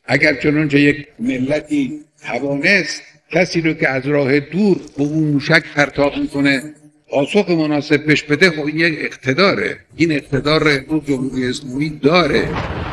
اگر چنانچه یک ملتی توانست کسی رو که از راه دور به اون موشک پرتاب میکنه پاسخ مناسب بهش بده، خب این یک اقتداره. این اقتدار امروز جمهوری اسلامی داره.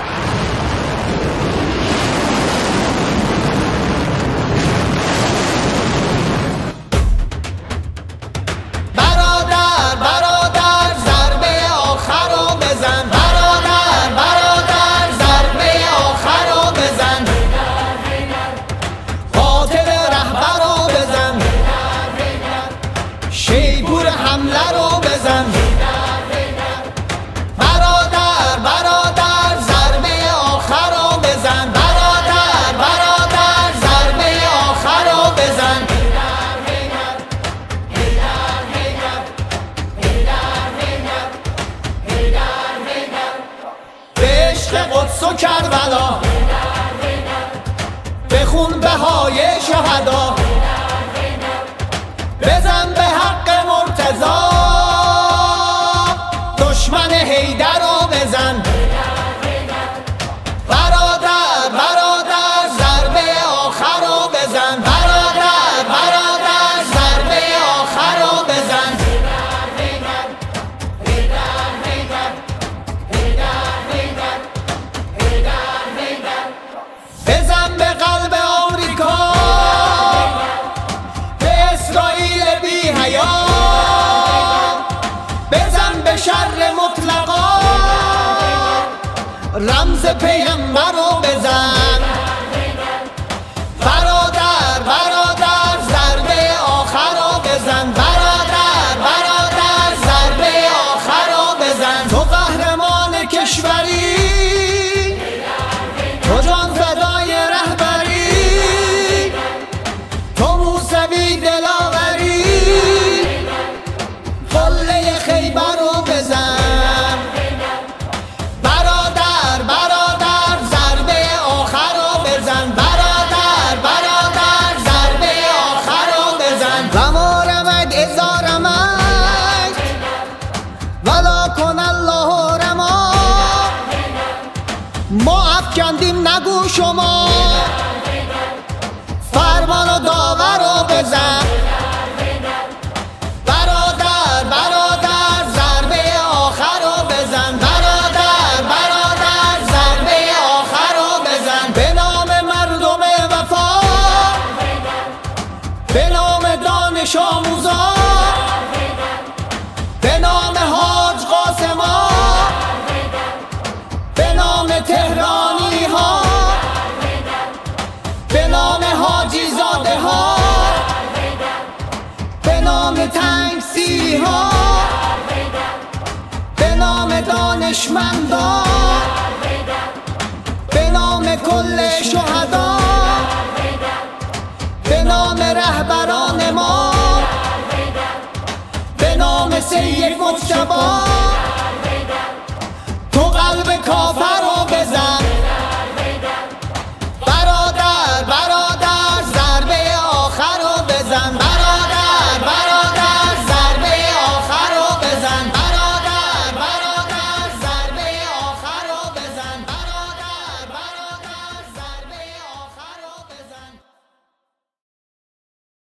شیپور حمله رو بزن، برادر برادر ضربه آخر رو بزن، برادر برادر ضربه آخر رو بزن. به عشق قدس و کربلا بخون بهای شهدا، بزن به حق مرتضی، دشمن حیدر رو بزن. برادر برادر ضربه آخر رو بزن، برادر برادر ضربه آخر رو بزن. بزن به قلب آمریکا، به اسرائیل بی حیا، بزن به شر مطلقا، رمز پیغمبر رو بزن. برادر برادر ضربه آخر رو بزن، برادر برادر ضربه آخر رو بزن. تو قهرمان کشوری، تو جان فدای رهبری، تو موسوی دلاوری، قله خیبر رو بزن. برادر برادر ضربه آخر رو بزن، برادر برادر ضربه آخر رو بزن. رما رمد ازا رمد ولا کن الله رما، ما افکندیم نگو شما، فرمان و داور رو بزن. برادر برادر ضربه آخر رو بزن، برادر برادر ضربه آخر رو بزن. به نام مردم وفا، به نام دانش آموزا، به نام حاج قاسما، به نام تهرانی ها، به نام حاجی زاده ها، به نام تنگسی ها، به نام دانشمندا، به نام کل شهدا، به نام رهبران ما، به نام سید مجتبی.